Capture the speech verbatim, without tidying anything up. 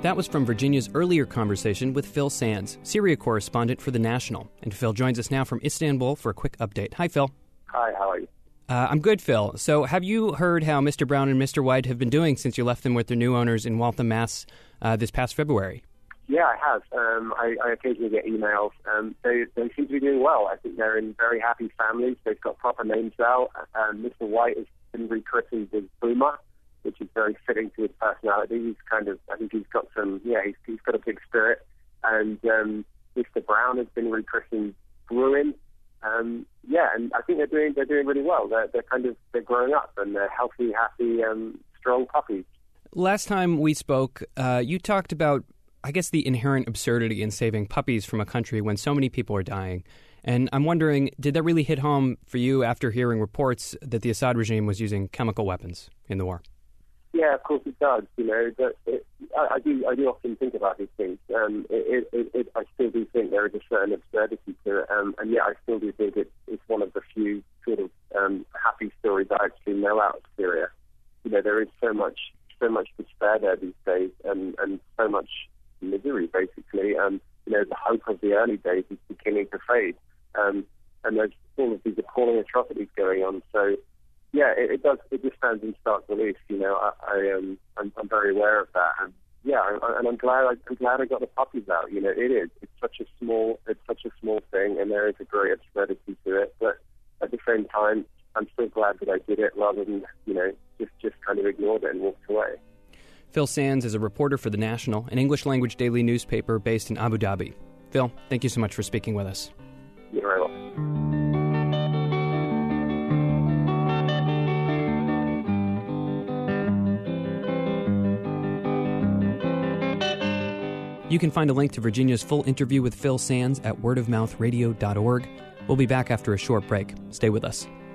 That was from Virginia's earlier conversation with Phil Sands, Syria correspondent for The National. And Phil joins us now from Istanbul for a quick update. Hi, Phil. Hi, how are you? Uh, I'm good, Phil. So have you heard how Mister Brown and Mister White have been doing since you left them with their new owners in Waltham, Mass. Uh, this past February? Yeah, I have. Um, I, I occasionally get emails. Um, they, they seem to be doing well. I think they're in very happy families. They've got proper names now. Um, Mister White has been rechristened as Boomer, which is very fitting to his personality. He's kind of, I think he's got some, yeah, he's, he's got a big spirit. And um, Mister Brown has been rechristened Bruin. Um, yeah, and I think they're doing they're doing really well. They're they're kind of they're growing up and they're healthy, happy, um, strong puppies. Last time we spoke, uh, you talked about, I guess, the inherent absurdity in saving puppies from a country when so many people are dying. And I'm wondering, did that really hit home for you after hearing reports that the Assad regime was using chemical weapons in the war? Yeah, of course it does. You know, that it, I, I do. I do often think about these things. Um, it, it, it, I still do think there is a certain absurdity to it, um, and yeah, I still do think it, it's one of the few sort of um, happy stories I actually know out of Syria. You know, there is so much, so much despair there these days, and, and so much misery, basically. Um, you know, the hope of the early days is beginning to fade, um, and there's all of these appalling atrocities going on. So. Yeah, it, it does. It just stands in stark relief. You know, I, I um, I'm, I'm very aware of that, and yeah, I, and I'm glad. I, I'm glad I got the puppies out. You know, it is. It's such a small. It's such a small thing, and there is a great absurdity to it. But at the same time, I'm still glad that I did it, rather than you know just just kind of ignored it and walked away. Phil Sands is a reporter for The National, an English-language daily newspaper based in Abu Dhabi. Phil, thank you so much for speaking with us. You're very welcome. You can find a link to Virginia's full interview with Phil Sands at word of mouth radio dot org. We'll be back after a short break. Stay with us.